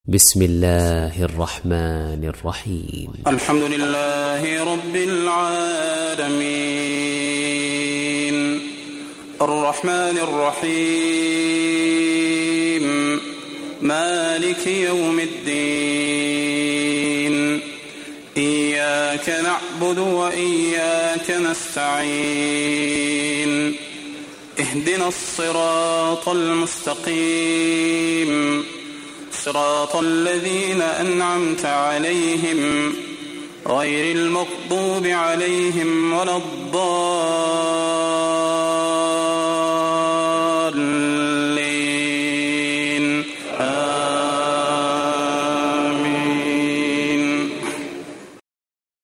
بسم الله الرحمن الرحيم. الحمد لله رب العالمين الرحمن الرحيم مالك يوم الدين إياك نعبد وإياك نستعين اهدنا الصراط المستقيم صراط الذين أنعمت عليهم غير المغضوب عليهم ولا الضالين